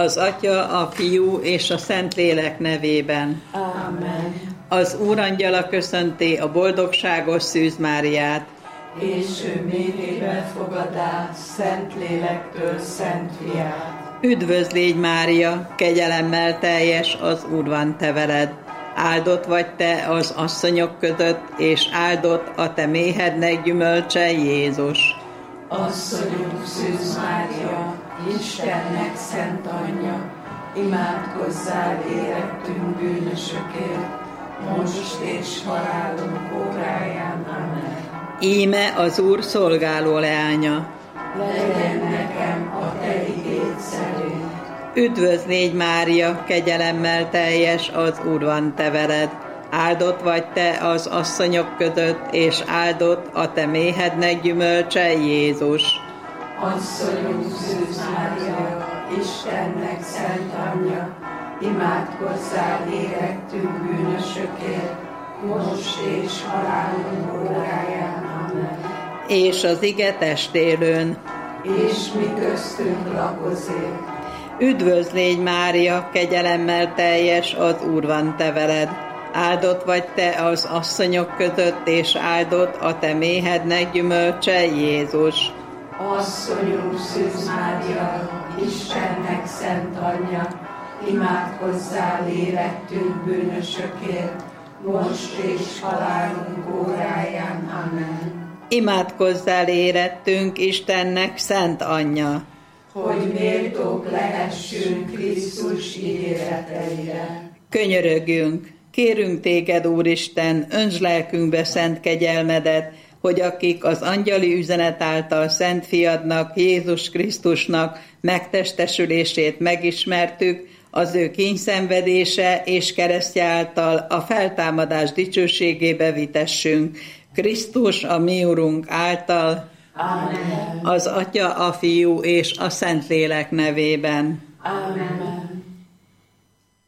Az Atya, a Fiú és a Szentlélek nevében. Amen. Az Úrangyala köszönti a boldogságos Szűz Máriát. És ő méhébe fogadá Szentlélektől Szent Fiát. Üdvözl légy, Mária, kegyelemmel teljes, az Úr van te veled. Áldott vagy te az asszonyok között, és áldott a te méhednek gyümölcse, Jézus. Asszonyunk Szűz Mária, Istennek szent anyja, imádkozzál érettünk bűnösökért, most és halálunk óráján. Amen. Íme az Úr szolgáló leánya. Legyen nekem a te igéd szerint. Üdvözl légy, Mária, kegyelemmel teljes, az Úr van te veled. Áldott vagy te az asszonyok között, és áldott a te méhednek gyümölcse, Jézus. Asszonyunk Szűz Mária, Istennek szent anyja, imádkozzál érettünk bűnösökért, most és halálunk óráján. Amen. És az ige testélőn. És mi köztünk lakozik. Üdvözl légy, Mária, kegyelemmel teljes, az Úr van te veled. Áldott vagy te az asszonyok között, és áldott a te méhednek gyümölcse, Jézus. Asszonyunk Szűz Mária, Istennek szent anyja, imádkozzál érettünk bűnösökért, most és halálunk óráján. Amen. Imádkozzál érettünk, Istennek szent anyja, hogy méltók lehessünk Krisztus ígéreteire. Könyörögjünk, kérünk téged, Úristen, öntsd lelkünkbe szent kegyelmedet, hogy akik az angyali üzenet által Szent Fiadnak, Jézus Krisztusnak megtestesülését megismertük, az ő kínyszenvedése és keresztje által a feltámadás dicsőségébe vitessünk. Krisztus, a mi Urunk által, Amen. az Atya, a Fiú és a Szentlélek nevében. Amen.